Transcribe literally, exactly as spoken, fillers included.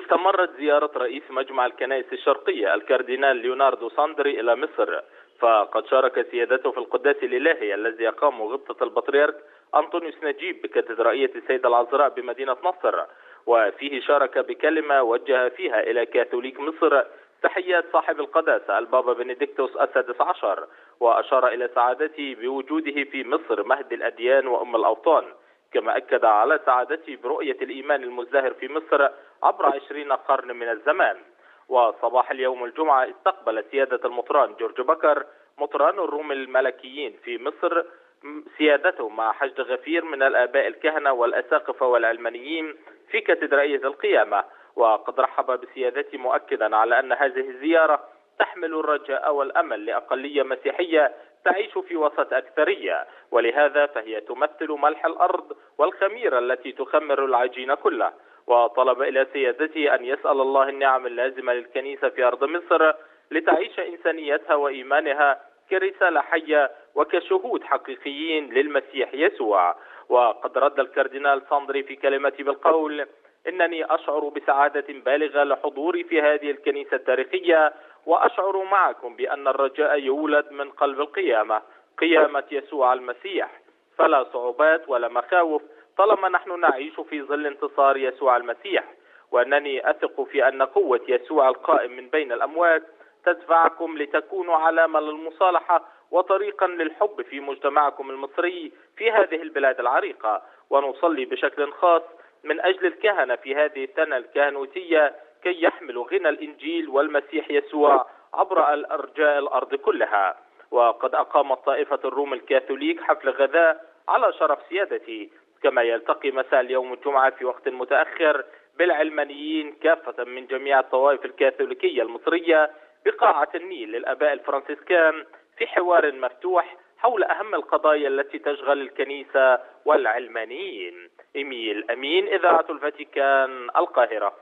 استمرت زيارة رئيس مجمع الكنائس الشرقية الكاردينال ليوناردو ساندري إلى مصر، فقد شارك سيادته في القداس الإلهي الذي أقامه غبطة البطريرك أنطونيوس نجيب بكاتدرائية السيدة العذراء بمدينة نصر، وفيه شارك بكلمة وجه فيها إلى كاثوليك مصر تحيات صاحب القداسة البابا بنديكتوس السادس عشر، وأشار إلى سعادته بوجوده في مصر مهد الأديان وأم الأوطان، كما أكد على سعادته برؤية الإيمان المزدهر في مصر عبر عشرين قرن من الزمان. وصباح اليوم الجمعة استقبل سيادة المطران جورج بكر مطران الروم الملكيين في مصر سيادته مع حشد غفير من الآباء الكهنة والأساقفة والعلمانيين في كاتدرائية القيامة، وقد رحب بسيادته مؤكدا على أن هذه الزيارة تحمل الرجاء والأمل لأقلية مسيحية تعيش في وسط أكثرية، ولهذا فهي تمثل ملح الأرض والخميرة التي تخمر العجين كله. وطلب إلى سيادته أن يسأل الله النعم اللازمة للكنيسة في أرض مصر لتعيش إنسانيتها وإيمانها كرسالة حية وكشهود حقيقيين للمسيح يسوع. وقد رد الكاردينال ساندري في كلمته بالقول: إنني أشعر بسعادة بالغة لحضوري في هذه الكنيسة التاريخية، وأشعر معكم بأن الرجاء يولد من قلب القيامة، قيامة يسوع المسيح، فلا صعوبات ولا مخاوف طالما نحن نعيش في ظل انتصار يسوع المسيح، وأنني أثق في أن قوة يسوع القائم من بين الأموات تدفعكم لتكونوا علامة للمصالحة وطريقا للحب في مجتمعكم المصري في هذه البلاد العريقة. ونصلي بشكل خاص من أجل الكهنة في هذه السنة الكهنوتية كي يحملوا غنى الإنجيل والمسيح يسوع عبر الأرجاء الأرض كلها. وقد أقامت طائفة الروم الكاثوليك حفل غذاء على شرف سيادتي، كما يلتقي مساء اليوم الجمعة في وقت متأخر بالعلمانيين كافة من جميع الطوائف الكاثوليكية المصرية بقاعة النيل للآباء الفرنسيسكان في حوار مفتوح حول أهم القضايا التي تشغل الكنيسة والعلمانيين. إيميل أمين، إذاعة الفاتيكان، القاهرة.